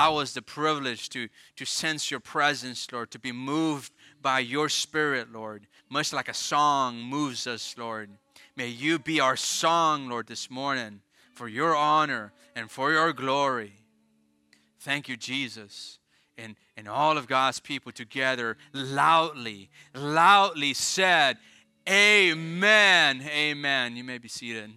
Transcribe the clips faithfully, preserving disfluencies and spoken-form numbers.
allow us the privilege to, to sense your presence, Lord, to be moved by your Spirit, Lord, much like a song moves us, Lord. May you be our song, Lord, this morning for your honor and for your glory. Thank you, Jesus. And, and all of God's people together loudly, loudly said, amen, amen. You may be seated.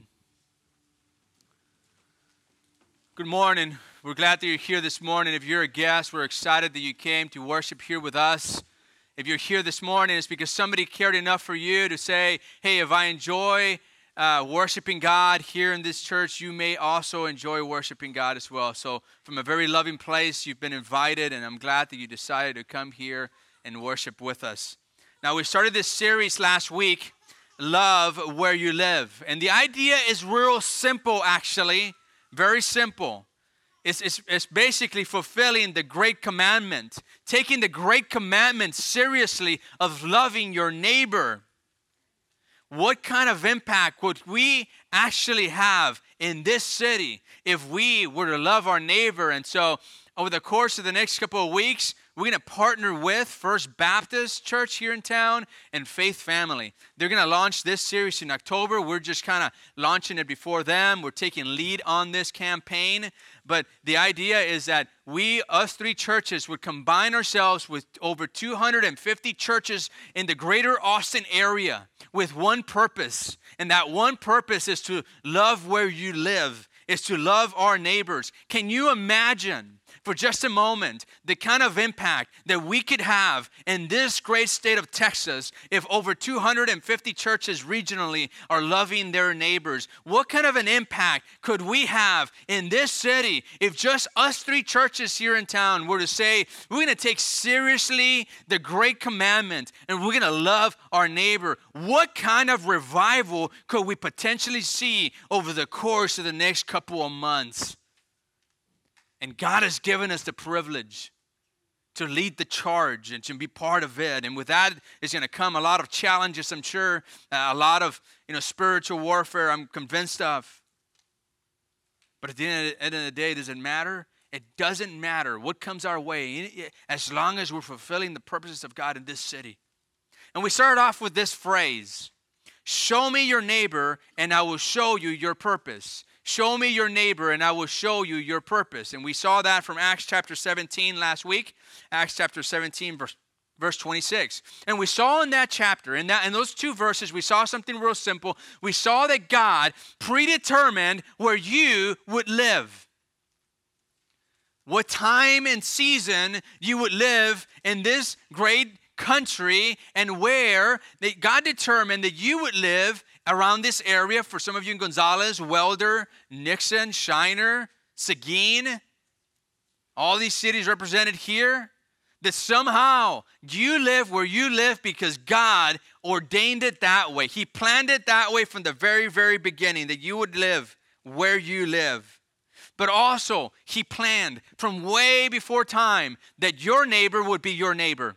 Good morning. We're glad that you're here this morning. If you're a guest, we're excited that you came to worship here with us. If you're here this morning, it's because somebody cared enough for you to say, hey, if I enjoy uh, worshiping God here in this church, you may also enjoy worshiping God as well. So from a very loving place, you've been invited, and I'm glad that you decided to come here and worship with us. Now, we started this series last week, Love Where You Live. And the idea is real simple, actually. Very simple. It's, it's, it's basically fulfilling the great commandment, taking the great commandment seriously of loving your neighbor. What kind of impact would we actually have in this city if we were to love our neighbor? And so over the course of the next couple of weeks, we're going to partner with First Baptist Church here in town and Faith Family. They're going to launch this series in October. We're just kind of launching it before them. We're taking lead on this campaign. But the idea is that we, us three churches, would combine ourselves with over two hundred fifty churches in the greater Austin area with one purpose. And that one purpose is to love where you live, is to love our neighbors. Can you imagine for just a moment the kind of impact that we could have in this great state of Texas if over two hundred fifty churches regionally are loving their neighbors? What kind of an impact could we have in this city if just us three churches here in town were to say, we're going to take seriously the great commandment and we're going to love our neighbor? What kind of revival could we potentially see over the course of the next couple of months? And God has given us the privilege to lead the charge and to be part of it. And with that is going to come a lot of challenges, I'm sure, uh, a lot of you know spiritual warfare, I'm convinced of. But at the end of the, end of the day, does it matter? It doesn't matter what comes our way as long as we're fulfilling the purposes of God in this city. And we started off with this phrase, show me your neighbor and I will show you your purpose. Show me your neighbor and I will show you your purpose. And we saw that from Acts chapter seventeen last week. Acts chapter seventeen, verse, verse twenty-six. And we saw in that chapter, in, that, in those two verses, we saw something real simple. We saw that God predetermined where you would live. What time and season you would live in this great country, and where that God determined that you would live around this area. For some of you in Gonzales, Welder, Nixon, Shiner, Seguin, all these cities represented here, that somehow you live where you live because God ordained it that way. He planned it that way from the very, very beginning, that you would live where you live. But also, He planned from way before time that your neighbor would be your neighbor.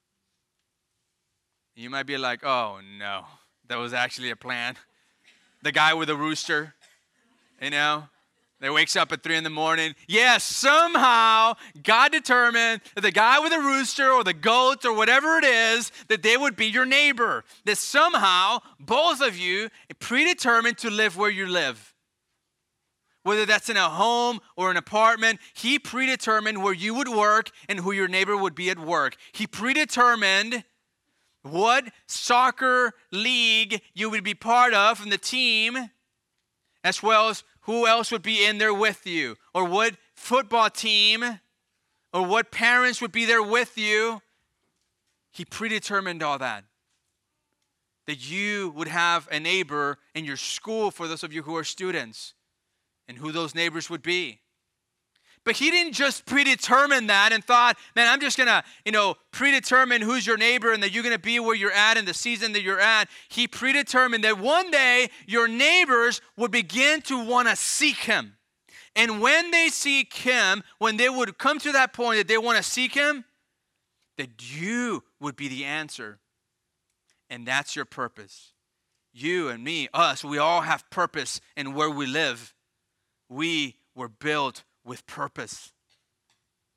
You might be like, oh no, that was actually a plan. The guy with the rooster, you know, that wakes up at three in the morning. Yes, somehow God determined that the guy with the rooster or the goat or whatever it is, that they would be your neighbor. That somehow both of you predetermined to live where you live. Whether that's in a home or an apartment, He predetermined where you would work and who your neighbor would be at work. He predetermined what soccer league you would be part of and the team, as well as who else would be in there with you, or what football team, or what parents would be there with you. He predetermined all that. That you would have a neighbor in your school, for those of you who are students, and who those neighbors would be. But He didn't just predetermine that and thought, man, I'm just going to, you know, predetermine who's your neighbor and that you're going to be where you're at in the season that you're at. He predetermined that one day your neighbors would begin to want to seek Him. And when they seek Him, when they would come to that point that they want to seek Him, that you would be the answer. And that's your purpose. You and me, us, we all have purpose in where we live. We were built with purpose.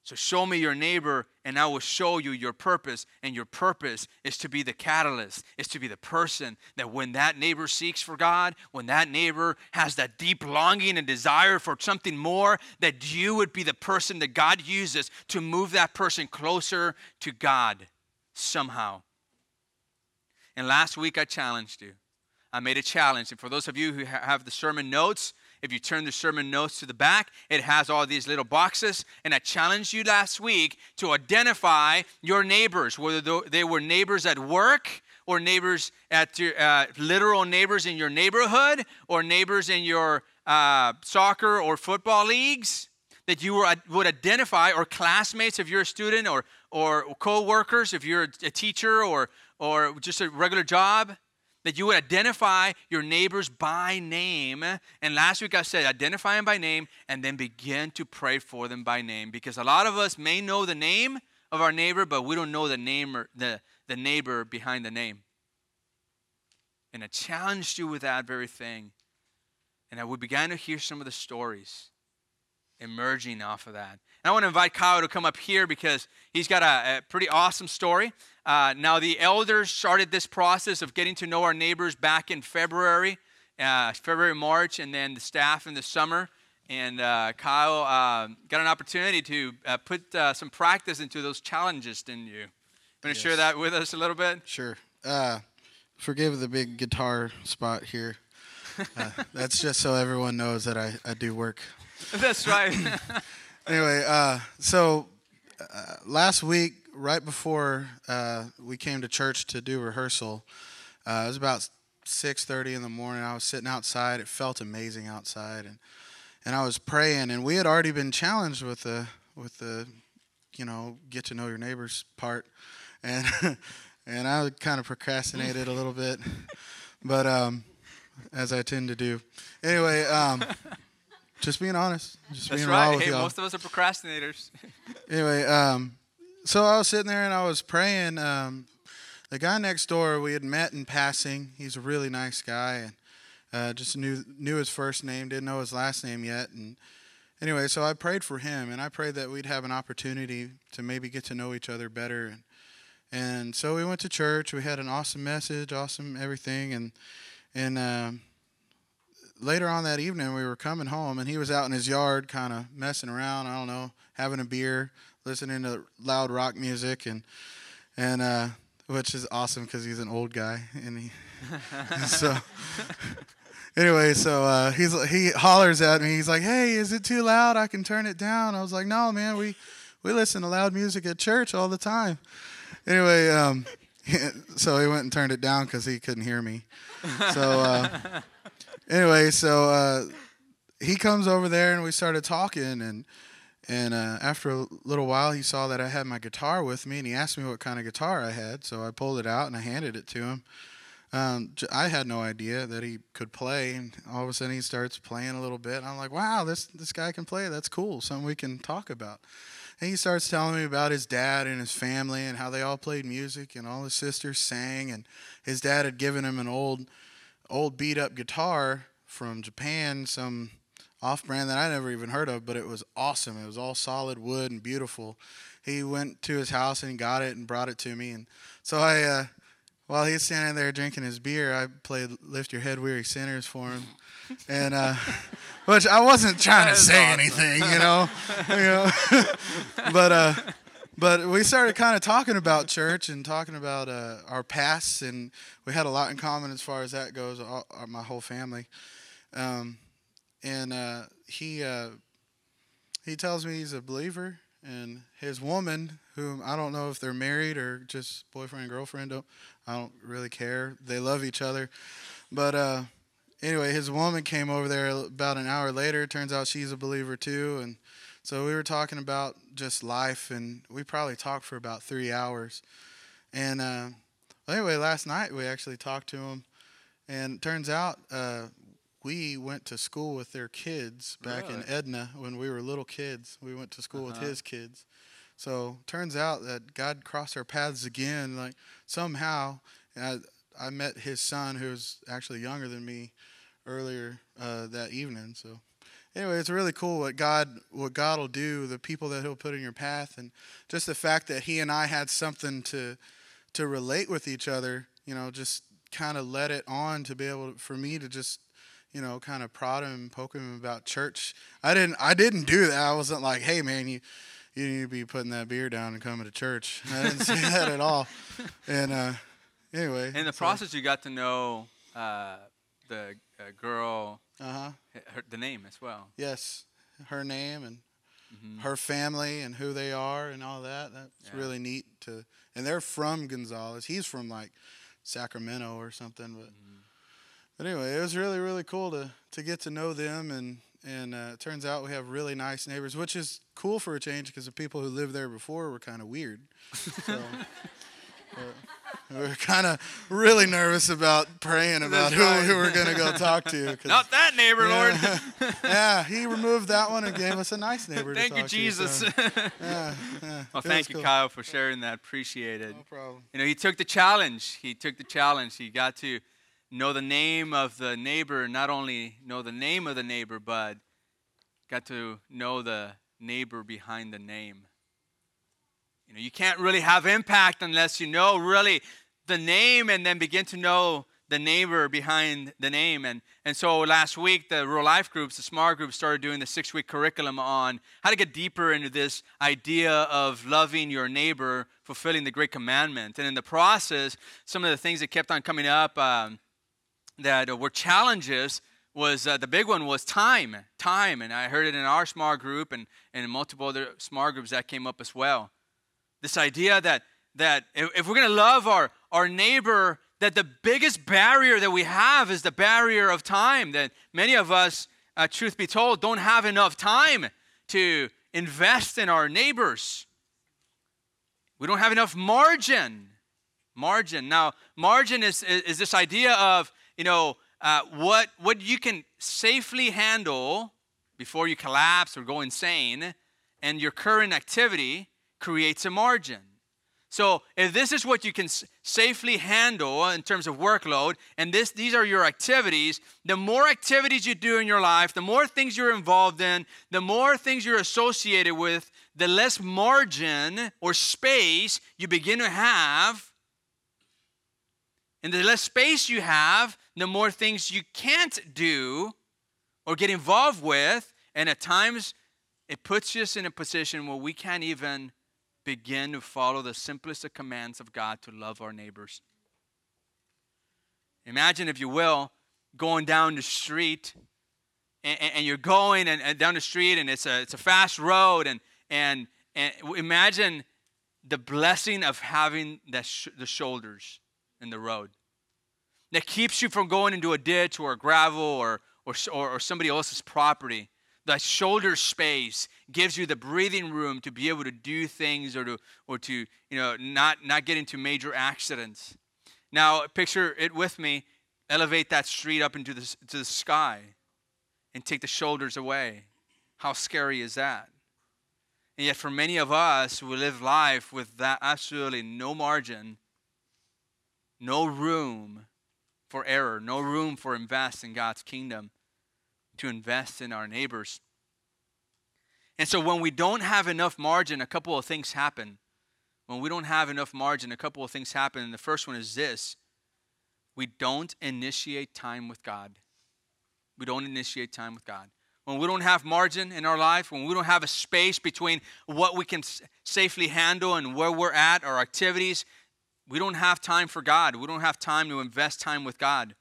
So show me your neighbor, and I will show you your purpose. And your purpose is to be the catalyst, is to be the person that when that neighbor seeks for God, when that neighbor has that deep longing and desire for something more, that you would be the person that God uses to move that person closer to God somehow. And last week I challenged you. I made a challenge. And for those of you who have the sermon notes, if you turn the sermon notes to the back, it has all these little boxes. And I challenged you last week to identify your neighbors, whether they were neighbors at work or neighbors at your, uh, literal neighbors in your neighborhood or neighbors in your uh, soccer or football leagues, that you were, would identify, or classmates if you're a student, or, or co-workers if you're a teacher, or, or just a regular job, that you would identify your neighbors by name. And last week I said, identify them by name and then begin to pray for them by name. Because a lot of us may know the name of our neighbor, but we don't know the name or the, the neighbor behind the name. And I challenged you with that very thing. And we began to hear some of the stories emerging off of that. And I want to invite Kyle to come up here because he's got a, a pretty awesome story. Uh, now, the elders started this process of getting to know our neighbors back in February, uh, February, March, and then the staff in the summer. And uh, Kyle uh, got an opportunity to uh, put uh, some practice into those challenges, didn't you? Want to yes. share that with us a little bit? Sure. Uh, forgive the big guitar spot here. Uh, that's just so everyone knows that I, I do work. That's right. Anyway, uh, so uh, last week, right before uh, we came to church to do rehearsal, uh, it was about six thirty in the morning. I was sitting outside. It felt amazing outside, and and I was praying. And we had already been challenged with the with the, you know, get to know your neighbors part, and and I kind of procrastinated a little bit, but um, as I tend to do. Anyway. Um, Just being honest. Just That's being right. raw with Hey, y'all. most of us are procrastinators. Anyway, um, so I was sitting there and I was praying. Um, the guy next door, we had met in passing. He's a really nice guy, and uh, just knew knew his first name, didn't know his last name yet. And anyway, so I prayed for him, and I prayed that we'd have an opportunity to maybe get to know each other better. And and so we went to church. We had an awesome message, awesome everything, and and. Um, Later on that evening, we were coming home, and he was out in his yard kind of messing around, I don't know, having a beer, listening to loud rock music, and and uh, which is awesome because he's an old guy. And he so anyway, so uh, he's he hollers at me. He's like, "Hey, is it too loud? I can turn it down." I was like, "No, man, we, we listen to loud music at church all the time." Anyway, um, so he went and turned it down because he couldn't hear me. So... Uh, Anyway, so uh, he comes over there, and we started talking, and and uh, after a little while, he saw that I had my guitar with me, and he asked me what kind of guitar I had, so I pulled it out, and I handed it to him. Um, I had no idea that he could play, and all of a sudden, he starts playing a little bit, and I'm like, wow, this, this guy can play. That's cool, something we can talk about. And he starts telling me about his dad and his family and how they all played music, and all his sisters sang, and his dad had given him an old... old beat-up guitar from Japan, some off-brand that I never even heard of, but it was awesome. It was all solid wood and beautiful. He went to his house and got it and brought it to me. And so I, uh, while he was standing there drinking his beer, I played Lift Your Head, Weary Sinners for him. And uh, which I wasn't trying to say awesome. anything, you know. you know? but... Uh, But we started kind of talking about church and talking about uh, our pasts, and we had a lot in common as far as that goes, all, my whole family. Um, and uh, he uh, he tells me he's a believer, and his woman, whom I don't know if they're married or just boyfriend and girlfriend, don't, I don't really care. They love each other. But uh, anyway, his woman came over there about an hour later. Turns out she's a believer too, and so we were talking about just life, and we probably talked for about three hours. And uh, anyway, last night we actually talked to him, and it turns out uh, we went to school with their kids back really? in Edna when we were little kids. We went to school uh-huh. with his kids. So turns out that God crossed our paths again. Like somehow, I, I met his son, who was actually younger than me, earlier uh, that evening. So. anyway, it's really cool what God what God will do, the people that He'll put in your path, and just the fact that He and I had something to to relate with each other. You know, just kind of let it on to be able to, for me to just, you know, kind of prod him and poke him about church. I didn't I didn't do that. I wasn't like, hey man, you you need to be putting that beer down and coming to church. I didn't say that at all. And uh, anyway, In the so, process, you got to know uh, the uh, girl, uh-huh. her, the name as well. Yes, her name and Mm-hmm. her family and who they are and all that. That's Yeah. really neat to. And they're from Gonzales. He's from like Sacramento or something. But Mm-hmm. but anyway, it was really really cool to to get to know them. And and uh, it turns out we have really nice neighbors, which is cool for a change because the people who lived there before were kind of weird. So. We were kind of really nervous about praying about who, right. who we're going to go talk to. 'Cause, Not that neighbor, Lord. yeah, yeah, he removed that one and gave us a nice neighbor Thank to you, talk Jesus. to. So, yeah, yeah, Well, it was thank you, cool. Kyle, for sharing that. Appreciate it. No problem. You know, he took the challenge. He took the challenge. He got to know the name of the neighbor, not only know the name of the neighbor, but got to know the neighbor behind the name. You know, you can't really have impact unless you know really the name and then begin to know the neighbor behind the name. And, and so last week, the Real Life groups, the smart groups, started doing the six-week curriculum on how to get deeper into this idea of loving your neighbor, fulfilling the Great Commandment. And in the process, some of the things that kept on coming up um, that were challenges was uh, the big one was time. Time. And I heard it in our smart group and, and in multiple other smart groups that came up as well. This idea that that if, if we're going to love our, our neighbor, that the biggest barrier that we have is the barrier of time. That many of us, uh, truth be told, don't have enough time to invest in our neighbors. We don't have enough margin. Margin. Now, margin is, is, is this idea of, you know, uh, what, what you can safely handle before you collapse or go insane, and your current activity creates a margin. So if this is what you can s- safely handle in terms of workload, and this these are your activities, the more activities you do in your life, the more things you're involved in, the more things you're associated with, the less margin or space you begin to have. And the less space you have, the more things you can't do or get involved with. And at times, it puts us in a position where we can't even begin to follow the simplest of commands of God to love our neighbors. Imagine, if you will, going down the street, and, and you're going and, and down the street, and it's a it's a fast road, and and and imagine the blessing of having that sh- the shoulders in the road that keeps you from going into a ditch or a gravel or or or, or somebody else's property. That shoulder space gives you the breathing room to be able to do things or to or to you know not not get into major accidents. Now picture it with me. Elevate that street up into the to the sky, and take the shoulders away. How scary is that? And yet, for many of us, we live life with that absolutely no margin, no room for error, no room for invest in God's kingdom, to invest in our neighbors. And so when we don't have enough margin, a couple of things happen. When we don't have enough margin, a couple of things happen. And the first one is this: we don't initiate time with God. We don't initiate time with God. When we don't have margin in our life, when we don't have a space between what we can safely handle and where we're at, our activities, we don't have time for God. We don't have time to invest time with God.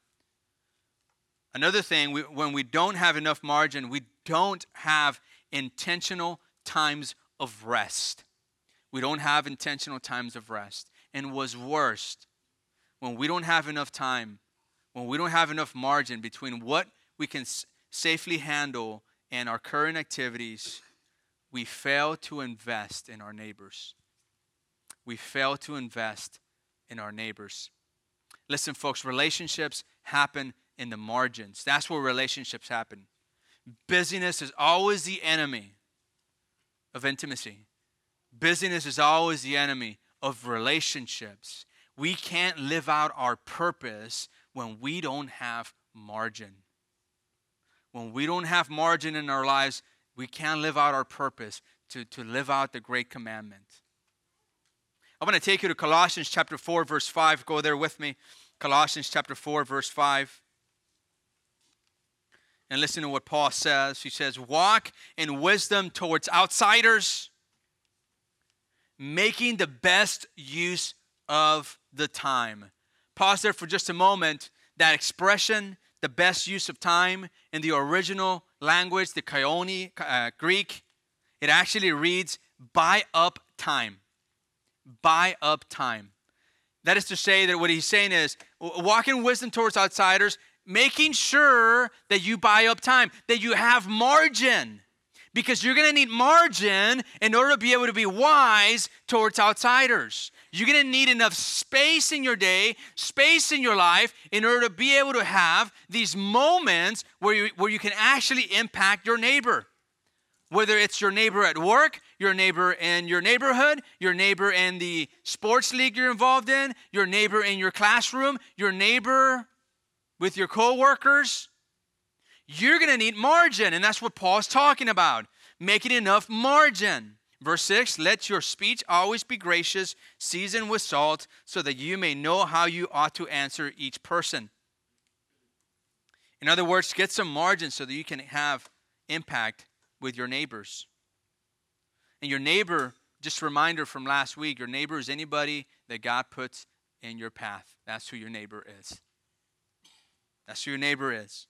Another thing, we, when we don't have enough margin, we don't have intentional times of rest. We don't have intentional times of rest. And what's worse, when we don't have enough time, when we don't have enough margin between what we can s- safely handle and our current activities, we fail to invest in our neighbors. We fail to invest in our neighbors. Listen, folks, relationships happen in the margins. That's where relationships happen. Busyness is always the enemy of intimacy. Busyness is always the enemy of relationships. We can't live out our purpose when we don't have margin. when we don't have margin in our lives, we can't live out our purpose to, to live out the great commandment. I want to take you to Colossians chapter four, verse five. Go there with me. Colossians chapter four, verse five. And listen to what Paul says. He says, walk in wisdom towards outsiders, making the best use of the time. Pause there for just a moment. That expression, the best use of time, in the original language, the Koine uh, Greek, it actually reads, buy up time. Buy up time. That is to say that what he's saying is, walk in wisdom towards outsiders, making sure that you buy up time, that you have margin. Because you're going to need margin in order to be able to be wise towards outsiders. You're going to need enough space in your day, space in your life, in order to be able to have these moments where you, where you can actually impact your neighbor. Whether it's your neighbor at work, your neighbor in your neighborhood, your neighbor in the sports league you're involved in, your neighbor in your classroom, your neighbor with your coworkers. You're going to need margin, and that's what Paul's talking about, making enough margin. Verse six, let your speech always be gracious, seasoned with salt, so that you may know how you ought to answer each person. In other words, get some margin so that you can have impact with your neighbors. And your neighbor, just a reminder from last week, your neighbor is anybody that God puts in your path. That's who your neighbor is. That's who your neighbor is.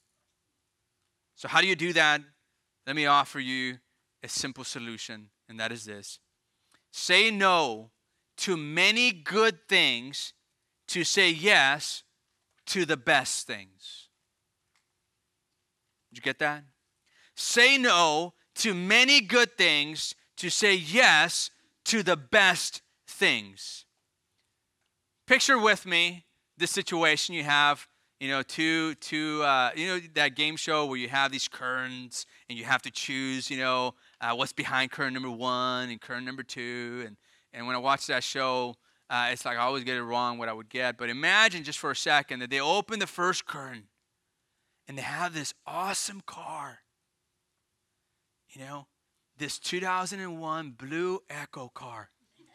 So how do you do that? Let me offer you a simple solution, and that is this. Say no to many good things to say yes to the best things. Did you get that? Say no to many good things to say yes to the best things. Picture with me this situation. You have You know, two, two, uh, you know, that game show where you have these curtains and you have to choose, you know, uh, what's behind curtain number one and curtain number two. And, and when I watch that show, uh, it's like I always get it wrong what I would get. But imagine just for a second that they open the first curtain and they have this awesome car. You know, this two thousand one blue Echo car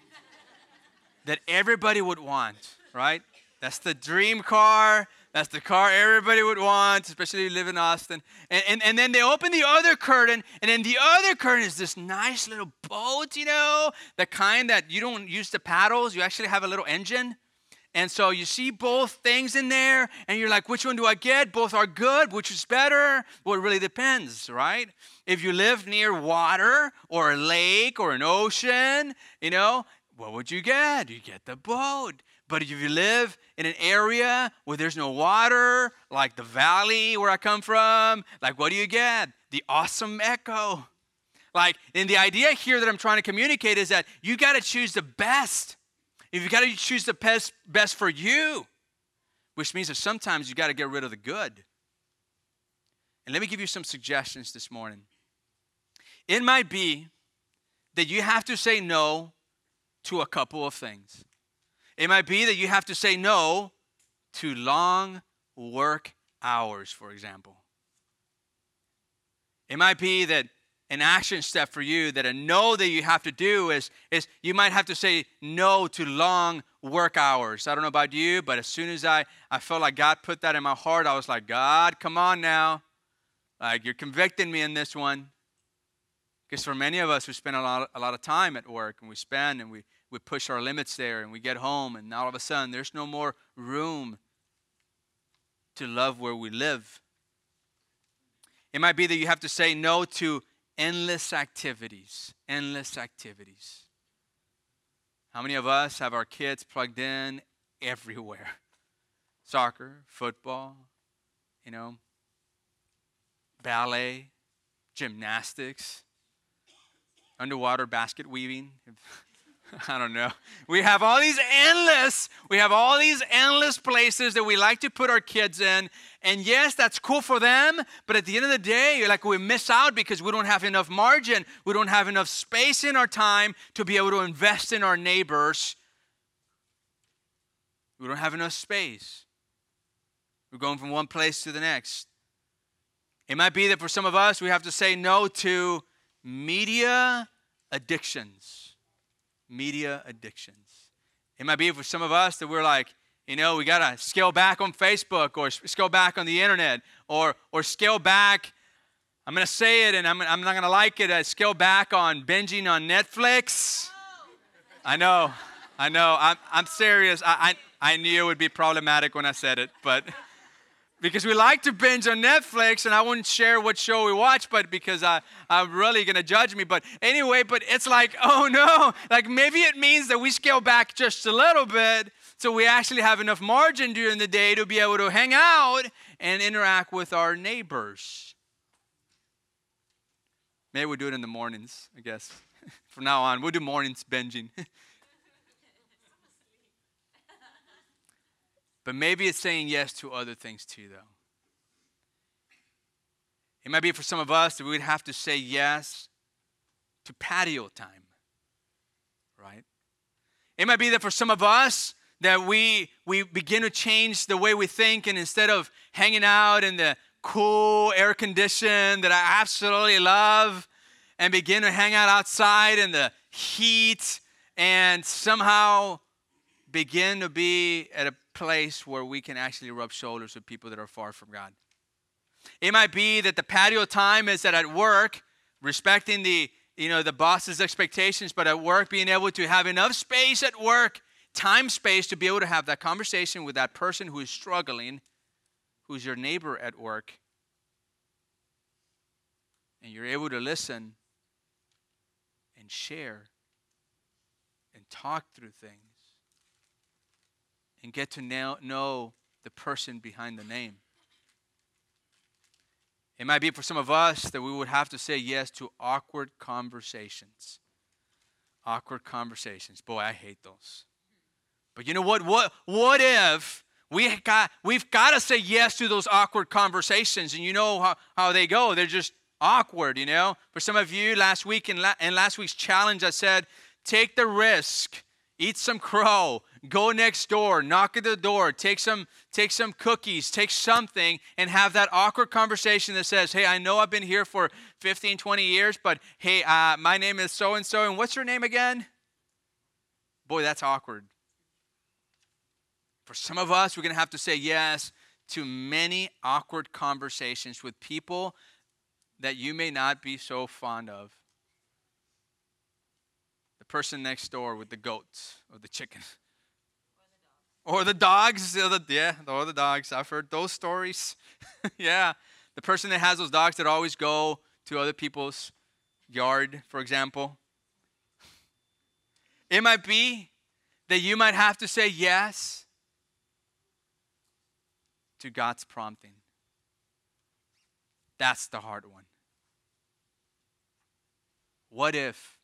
that everybody would want, right? That's the dream car. That's the car everybody would want, especially if you live in Austin. And, and, and then they open the other curtain, and then the other curtain is this nice little boat, you know, the kind that you don't use the paddles. You actually have a little engine. And so you see both things in there, and you're like, which one do I get? Both are good. Which is better? Well, it really depends, right? If you live near water or a lake or an ocean, you know, what would you get? You get the boat. But if you live in an area where there's no water, like the valley where I come from, like what do you get? The awesome Echo. Like, and the idea here that I'm trying to communicate is that you got to choose the best. If you got to choose the best, best for you, which means that sometimes you got to get rid of the good. And let me give you some suggestions this morning. It might be that you have to say no to a couple of things. It might be that you have to say no to long work hours, for example. It might be that an action step for you, that a no that you have to do is, is you might have to say no to long work hours. I don't know about you, but as soon as I, I felt like God put that in my heart, I was like, God, come on now. Like, you're convicting me in this one. Because for many of us, we spend a lot, a lot of time at work, and we spend and we We push our limits there, and we get home, and all of a sudden, there's no more room to love where we live. It might be that you have to say no to endless activities, endless activities. How many of us have our kids plugged in everywhere? Soccer, football, you know, ballet, gymnastics, underwater basket weaving. I don't know. We have all these endless, we have all these endless places that we like to put our kids in. And yes, that's cool for them. But at the end of the day, like, we miss out because we don't have enough margin. We don't have enough space in our time to be able to invest in our neighbors. We don't have enough space. We're going from one place to the next. It might be that for some of us, we have to say no to media addictions. Media addictions. It might be for some of us that we're like, you know, we got to scale back on Facebook or scale back on the internet or or scale back. I'm going to say it and I'm, I'm not going to like it. Uh, scale back on binging on Netflix. I know. I know. I'm, I'm serious. I, I, I knew it would be problematic when I said it, but because we like to binge on Netflix, and I wouldn't share what show we watch, but because I, I'm really going to judge me. But anyway, but it's like, oh no, like maybe it means that we scale back just a little bit so we actually have enough margin during the day to be able to hang out and interact with our neighbors. Maybe we'll do it in the mornings, I guess. From now on, we'll do mornings binging. But maybe it's saying yes to other things too, though. It might be for some of us that we would have to say yes to patio time, right? It might be that for some of us that we we begin to change the way we think, and instead of hanging out in the cool air condition that I absolutely love and begin to hang out outside in the heat and somehow begin to be at a place where we can actually rub shoulders with people that are far from God. It might be that the patio time is that at work, respecting the, you know, the boss's expectations, but at work being able to have enough space at work, time space to be able to have that conversation with that person who is struggling, who's your neighbor at work, and you're able to listen and share and talk through things and get to know, know the person behind the name. It might be for some of us that we would have to say yes to awkward conversations. Awkward conversations. Boy, I hate those. But you know what? What, what if we got, we've got to say yes to those awkward conversations, and you know how, how they go. They're just awkward, you know. For some of you, last week in, la- in last week's challenge, I said, take the risk. Eat some crow. Go next door. Knock at the door. Take some, take some cookies. Take something and have that awkward conversation that says, hey, I know I've been here for fifteen, twenty years, but hey, uh, my name is so-and-so, and what's your name again? Boy, that's awkward. For some of us, we're going to have to say yes to many awkward conversations with people that you may not be so fond of. The person next door with the goats or the chickens. Or the dogs. Or the dogs. Yeah, or the dogs. I've heard those stories. Yeah. The person that has those dogs that always go to other people's yard, for example. It might be that you might have to say yes to God's prompting. That's the hard one. What if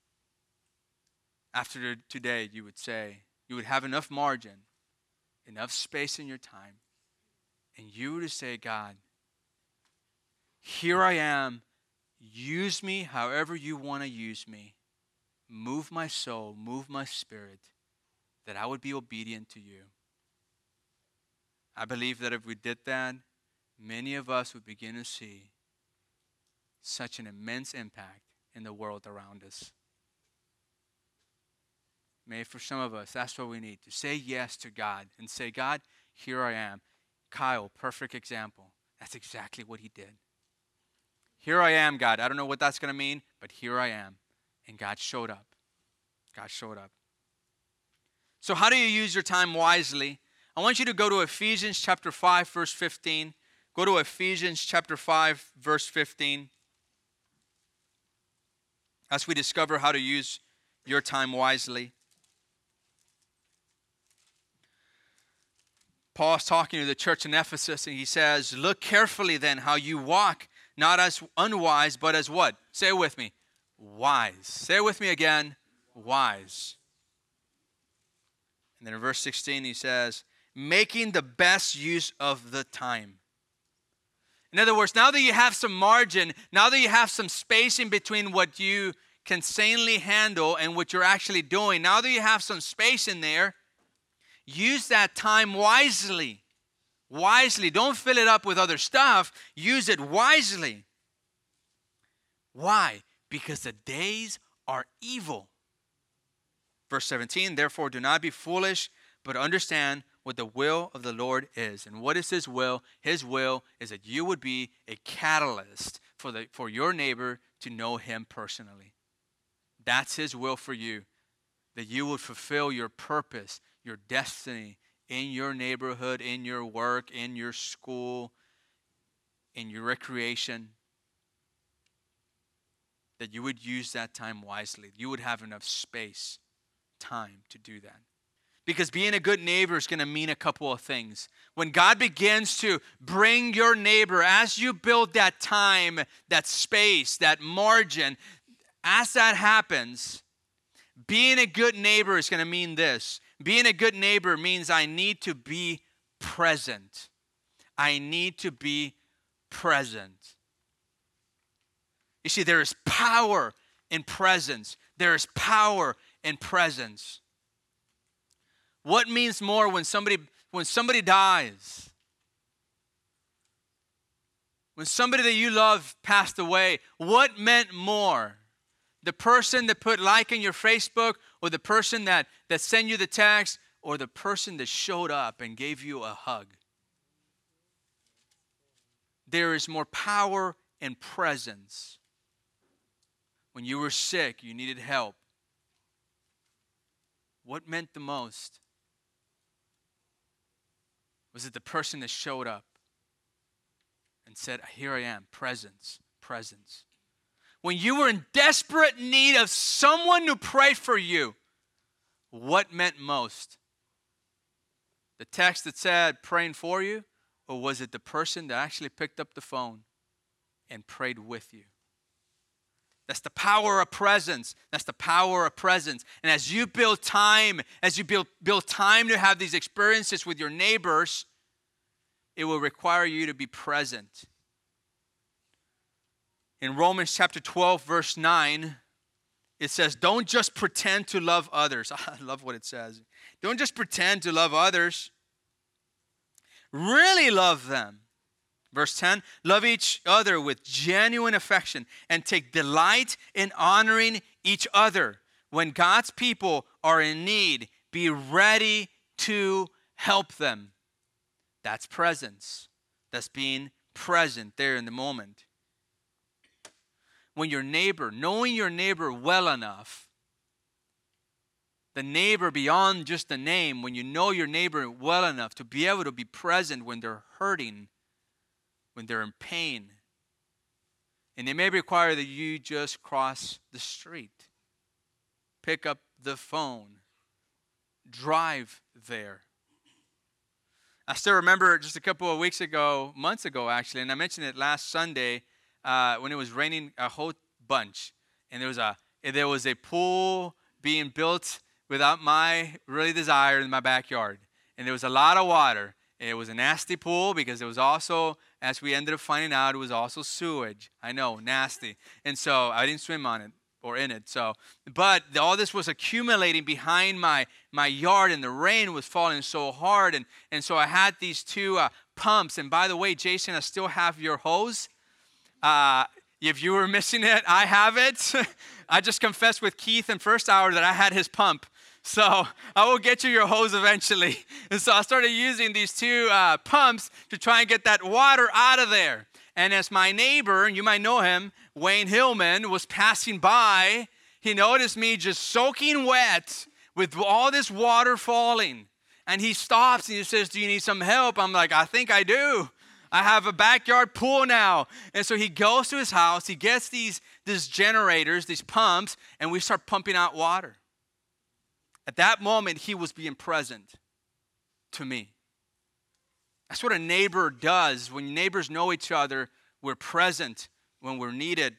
after today you would say, you would have enough margin, enough space in your time, and you would say, God, here I am. Use me however you want to use me. Move my soul, move my spirit, that I would be obedient to you. I believe that if we did that, many of us would begin to see such an immense impact in the world around us. Maybe for some of us, that's what we need, to say yes to God and say, God, here I am. Kyle, perfect example. That's exactly what he did. Here I am, God. I don't know what that's going to mean, but here I am. And God showed up. God showed up. So how do you use your time wisely? I want you to go to Ephesians chapter five, verse fifteen. Go to Ephesians chapter five, verse fifteen. As we discover how to use your time wisely. Paul's talking to the church in Ephesus, and he says, look carefully then how you walk, not as unwise, but as what? Say it with me. Wise. Say it with me again. Wise. And then in verse sixteen, he says, making the best use of the time. In other words, now that you have some margin, now that you have some space in between what you can sanely handle and what you're actually doing, now that you have some space in there, use that time wisely. wisely. Don't fill it up with other stuff. Use it wisely. Why? Because the days are evil. Verse seventeen, therefore do not be foolish, but understand what the will of the Lord is. And what is His will? His will is that you would be a catalyst for the for your neighbor to know Him personally. That's His will for you, that you would fulfill your purpose, your destiny in your neighborhood, in your work, in your school, in your recreation. That you would use that time wisely. You would have enough space, time to do that. Because being a good neighbor is going to mean a couple of things. When God begins to bring your neighbor, as you build that time, that space, that margin, as that happens, being a good neighbor is going to mean this. Being a good neighbor means I need to be present. I need to be present. You see, there is power in presence. There is power in presence. What means more when somebody when somebody dies? When somebody that you love passed away, what meant more? The person that put like in your Facebook, or the person that, that sent you the text, or the person that showed up and gave you a hug? There is more power in presence. When you were sick, you needed help. What meant the most? Was it the person that showed up and said, here I am, presence, presence? When you were in desperate need of someone to pray for you, what meant most? The text that said praying for you, or was it the person that actually picked up the phone and prayed with you? That's the power of presence. That's the power of presence. And as you build time, as you build, build time to have these experiences with your neighbors, it will require you to be present. In Romans chapter twelve, verse nine, it says, don't just pretend to love others. I love what it says. Don't just pretend to love others. Really love them. Verse ten, love each other with genuine affection and take delight in honoring each other. When God's people are in need, be ready to help them. That's presence. That's being present there in the moment. When your neighbor, knowing your neighbor well enough, the neighbor beyond just the name, when you know your neighbor well enough to be able to be present when they're hurting, when they're in pain. And it may require that you just cross the street, pick up the phone, drive there. I still remember just a couple of weeks ago, months ago actually, and I mentioned it last Sunday uh, when it was raining a whole bunch. And there was a there was a pool being built without my really desire in my backyard. And there was a lot of water. It was a nasty pool because it was also, as we ended up finding out, it was also sewage. I know, nasty. And so I didn't swim on it or in it. So, but all this was accumulating behind my, my yard, and the rain was falling so hard. And, and so I had these two uh, pumps. And by the way, Jason, I still have your hose. Uh, if you were missing it, I have it. I just confessed with Keith in first hour that I had his pump. So I will get you your hose eventually. And so I started using these two uh, pumps to try and get that water out of there. And as my neighbor, and you might know him, Wayne Hillman, was passing by, he noticed me just soaking wet with all this water falling. And he stops and he says, do you need some help? I'm like, I think I do. I have a backyard pool now. And so he goes to his house, he gets these, these generators, these pumps, and we start pumping out water. At that moment, he was being present to me. That's what a neighbor does. When neighbors know each other, we're present when we're needed.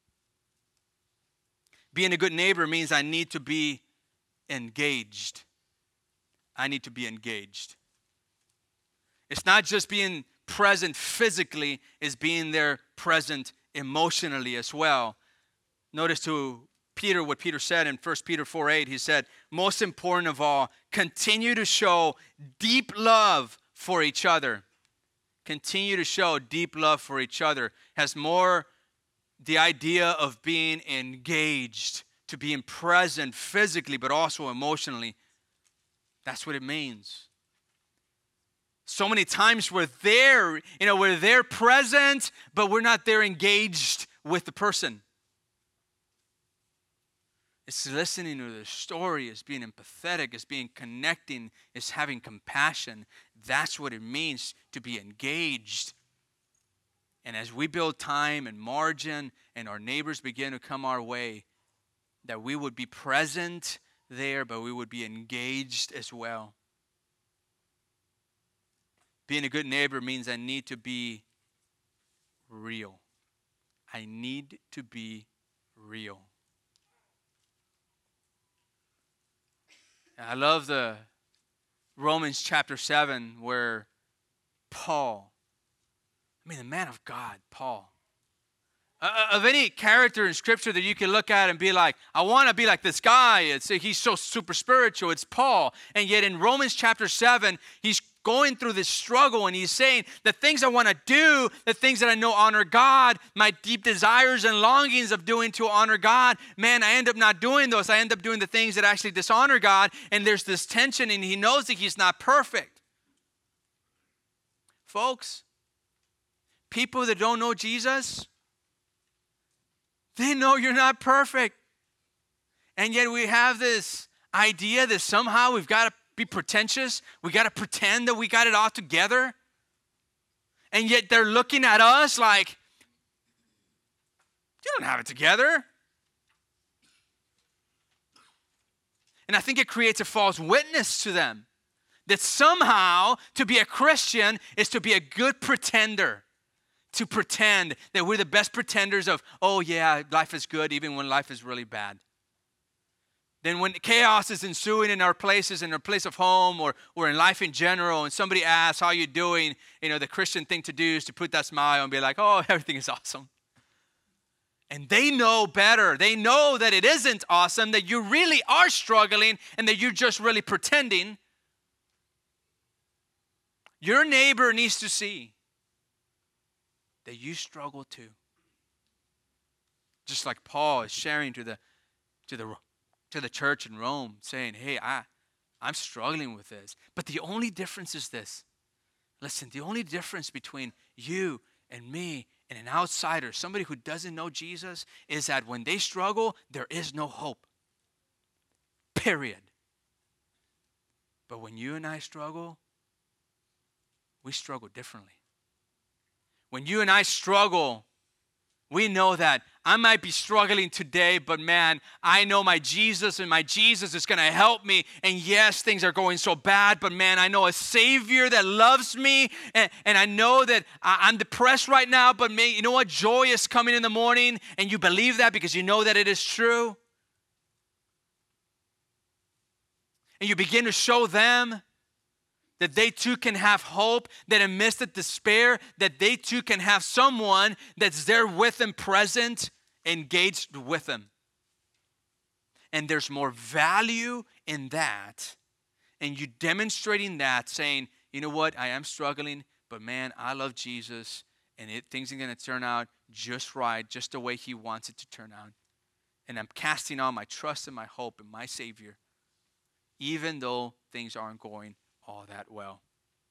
Being a good neighbor means I need to be engaged. I need to be engaged. It's not just being present physically, it's being there present emotionally as well. Notice to Peter, what Peter said in First Peter four eight, he said, most important of all, continue to show deep love for each other. continue to show deep love for each other has more the idea of being engaged, to being present physically, but also emotionally. That's what it means. So many times we're there, you know, we're there present, but we're not there engaged with the person. It's listening to their story, it's being empathetic, it's being connecting, it's having compassion. That's what it means to be engaged. And as we build time and margin and our neighbors begin to come our way, that we would be present there, but we would be engaged as well. Being a good neighbor means I need to be real. I need to be real. I love the Romans chapter seven where Paul, I mean the man of God, Paul, uh, of any character in Scripture that you can look at and be like, I want to be like this guy. It's, he's so super spiritual. It's Paul. And yet in Romans chapter seven, he's going through this struggle and he's saying the things I want to do, the things that I know honor God, my deep desires and longings of doing to honor God, man, I end up not doing those. I end up doing the things that actually dishonor God, and there's this tension, and he knows that he's not perfect. Folks, people that don't know Jesus, they know you're not perfect. And yet we have this idea that somehow we've got to be pretentious. We got to pretend that we got it all together. And yet they're looking at us like, you don't have it together. And I think it creates a false witness to them. That somehow to be a Christian is to be a good pretender. To pretend that we're the best pretenders of, oh yeah, life is good even when life is really bad. Then when chaos is ensuing in our places, in our place of home or, or in life in general, and somebody asks, how you doing? You know, the Christian thing to do is to put that smile and be like, oh, everything is awesome. And they know better. They know that it isn't awesome, that you really are struggling and that you're just really pretending. Your neighbor needs to see that you struggle too. Just like Paul is sharing to the to the to the church in Rome, saying, hey, I, I'm struggling with this. But the only difference is this. Listen, the only difference between you and me and an outsider, somebody who doesn't know Jesus, is that when they struggle, there is no hope. Period. But when you and I struggle, we struggle differently. When you and I struggle, we know that I might be struggling today, but man, I know my Jesus, and my Jesus is going to help me. And yes, things are going so bad, but man, I know a Savior that loves me. And, and I know that I, I'm depressed right now, but man, you know what? Joy is coming in the morning, and you believe that because you know that it is true. And you begin to show them that they too can have hope, that amidst the despair, that they too can have someone that's there with them, present, engaged with them. And there's more value in that. And you demonstrating that, saying, you know what, I am struggling, but man, I love Jesus, and it, things are going to turn out just right, just the way He wants it to turn out. And I'm casting all my trust and my hope in my Savior, even though things aren't going all that well.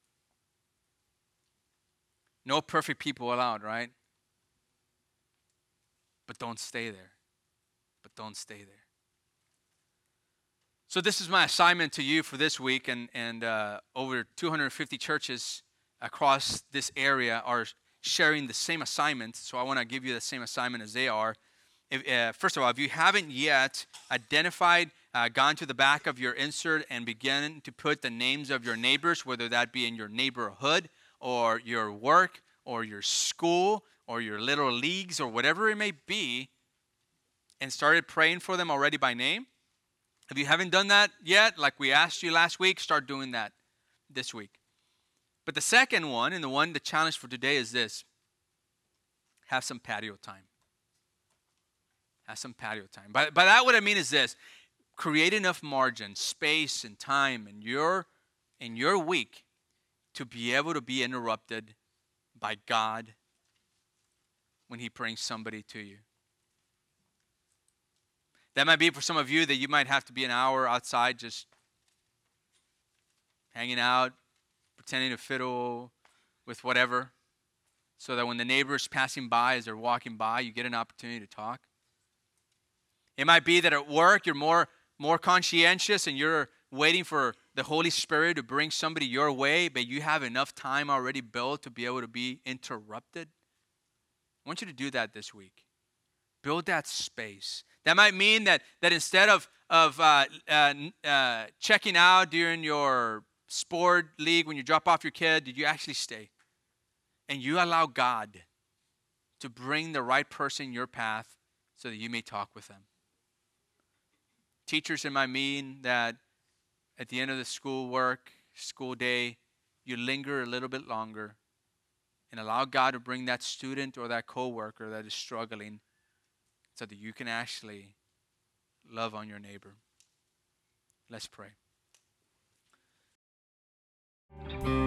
No perfect people allowed, right? But don't stay there. But don't stay there. So this is my assignment to you for this week, and, and uh, over two hundred fifty churches across this area are sharing the same assignment, so I want to give you the same assignment as they are. If, uh, first of all, if you haven't yet identified Uh, gone to the back of your insert and begin to put the names of your neighbors, whether that be in your neighborhood or your work or your school or your little leagues or whatever it may be, and started praying for them already by name. If you haven't done that yet, like we asked you last week, start doing that this week. But the second one, and the one, the challenge for today is this: have some patio time. Have some patio time. By, by that, what I mean is this: create enough margin, space, and time in your in your week to be able to be interrupted by God when he brings somebody to you. That might be for some of you that you might have to be an hour outside just hanging out, pretending to fiddle with whatever, so that when the neighbor's passing by, as they're walking by, you get an opportunity to talk. It might be that at work you're more, more conscientious and you're waiting for the Holy Spirit to bring somebody your way, but you have enough time already built to be able to be interrupted. I want you to do that this week. Build that space. That might mean that, that instead of, of uh, uh, uh, checking out during your sport league when you drop off your kid, did you actually stay? And you allow God to bring the right person in your path so that you may talk with them. Teachers, it might mean that at the end of the school work, school day, you linger a little bit longer and allow God to bring that student or that coworker that is struggling so that you can actually love on your neighbor. Let's pray.